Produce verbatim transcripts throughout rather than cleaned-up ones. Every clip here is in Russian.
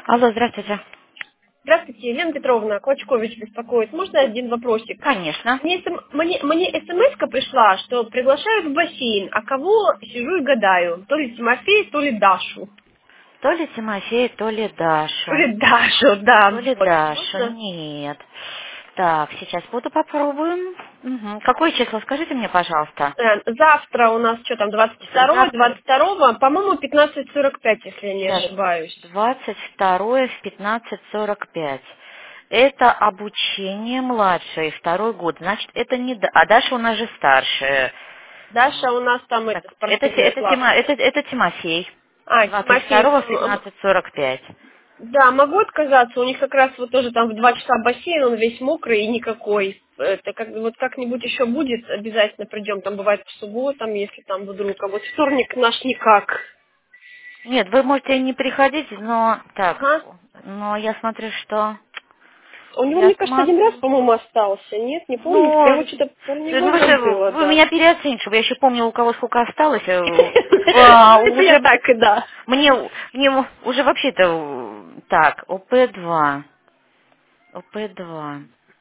Алло, здравствуйте. Здравствуйте, Елена Петровна, Клочкович беспокоит. Можно один вопросик? Конечно. Мне, см- мне, мне смс-ка пришла, что приглашают в бассейн, а кого сижу и гадаю. То ли Тимофей, то ли Дашу. То ли Тимофей, то ли То Дашу. ли Дашу, То да. ли Вот. Дашу. Можно? Нет. Так, сейчас буду попробуем. Мгм. Какое число, скажите мне, пожалуйста. Э, Завтра у нас что там, двадцать З- второго, Завтра. двадцать второго, по-моему, пятнадцать сорок пять, если я не Сейчас. ошибаюсь. двадцать второе в пятнадцать сорок пять. Это обучение младшее, второй год. Значит, это не... Да- А Даша у нас же старшая. Даша А, у нас там Так, это это, Ти- спортивная это, плавка. Тима- это, это Тимофей. А, двадцать Тимофей, второго в м, м, пятнадцать сорок пять. да, могу отказаться. У них как раз вот тоже там в два часа бассейн, он весь мокрый и никакой. Это как вот как-нибудь еще будет, обязательно придем. Там бывает по субботам, если там вдруг. А вот вторник наш никак. Нет, вы можете не приходить, но так, Ага. но я смотрю, что У него, я мне кажется, один раз, смотрю. по-моему, остался. Нет, не помните? Я его Ну, что-то пару ну год вы же забыла, вы да. меня переоцените, чтобы я еще помнила, у кого сколько осталось. э, а, Ну, это я Уже так и да. мне мне уже вообще-то э, так, оп два, оп два.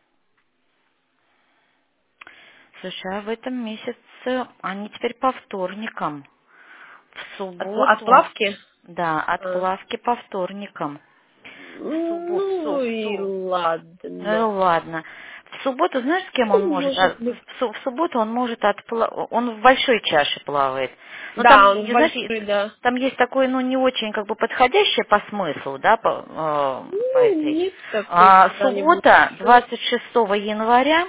Слушай, а в этом месяце они теперь по вторникам. В От, от субботу, плавки? да, А. отплавки по вторникам. В субботу, в, су- Ну в, и су- Ну ладно. и ладно. В субботу, знаешь, с кем он Ну, может? может а, быть. В, су- в субботу он может отплавать, он в большой чаше плавает. Но там, Да, он знаете, большой, да. там есть такое, ну, не очень как бы подходящее по смыслу, да, по, э, по Ну, этой. есть такой А, когда-нибудь суббота, еще. двадцать шестого января,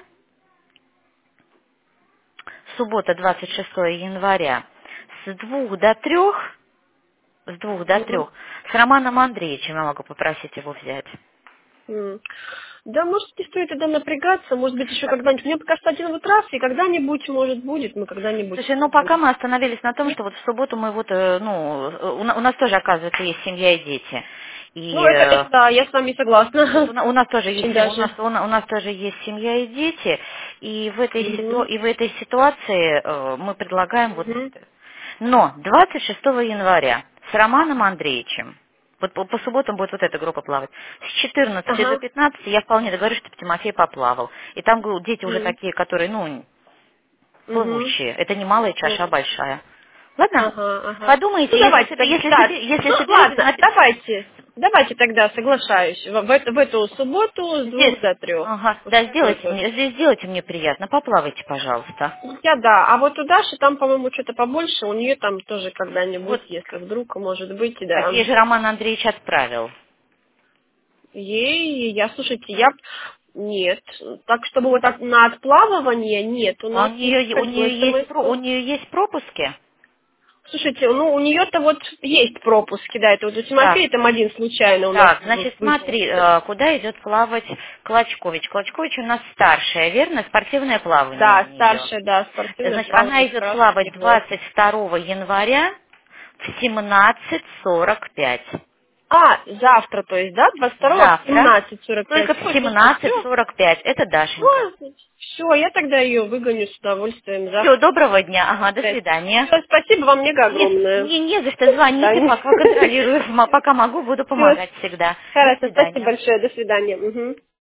суббота, двадцать шестого января, с двух до трех, с двух до Мгм. трех, с Романом Андреевичем я могу попросить его взять. М. Да, может, не стоит тогда напрягаться, может быть, еще когда-нибудь. Мне кажется, один вот раз, и когда-нибудь, может, будет, мы когда-нибудь Слушай, ну сходим. пока мы остановились на том, что вот в субботу мы вот, э, ну, э, у, на- у нас тоже, оказывается, есть семья и дети. И Ну, это, э, это да, я с вами вот у, согласна. на- у нас тоже есть Очень се- у нас даже. у, на- у нас тоже есть семья и дети. И в этой ситу- Мгм. и в этой ситуации э, мы предлагаем вот Мгм. это. Но двадцать шестого января с Романом Андреевичем, вот по, по субботам будет вот эта группа плавать. С четырнадцати до Ага. пятнадцати я вполне договорюсь, чтобы Тимофей поплавал. И там говорю, дети уже Мгм. такие, которые, ну, Мгм. плывущие. Это не малая чаша, а Мгм. большая. Ладно? Ага, ага. Ну, Подумайте, если, давайте себе- тогда, если, да. себе- если Ну, соберетесь, ладно, напи- давайте. Давайте тогда, соглашаюсь. В, в эту, в эту субботу с здесь, двух до трех. ага, да, Пускай сделайте будет. мне, здесь сделайте мне приятно, поплавайте, пожалуйста. Я да, а вот у Даши там, по-моему, что-то побольше, у нее там тоже когда-нибудь, Вот, если вдруг, может быть, так, да. ей же Роман Андреевич отправил. Ей, я, слушайте, я... Нет. Так, чтобы вот так на отплавывание, нет, у А у нас не нее, у приходило нее есть, про- у смс. нее есть пропуски? Слушайте, ну, у нее-то вот есть пропуски, да, это вот у Так, Тимофея там один случайно у нас так, вы- значит, выпал. смотри, э, куда идет плавать Клочкович. Клочкович у нас старшая, верно? Спортивное плавание у Да, нее. старшая, да, спортивное Значит, она плавание идет красный плавать год. двадцать второго января в семнадцать сорок пять. А, завтра, то есть, да, двадцать второго в Завтра семнадцать сорок пять. только в Ой, слушайте, семнадцать все, сорок пять. Это Дашенька. все, я тогда ее выгоню с удовольствием Все, завтра. доброго дня. Ага, до свидания. Все, спасибо вам мега Не, огромное. не, не за что, До звоните, свидания. пока контролирую. М- Пока могу, буду Все, помогать всегда. До хорошо, спасибо свидания. большое, до свидания. Мгм.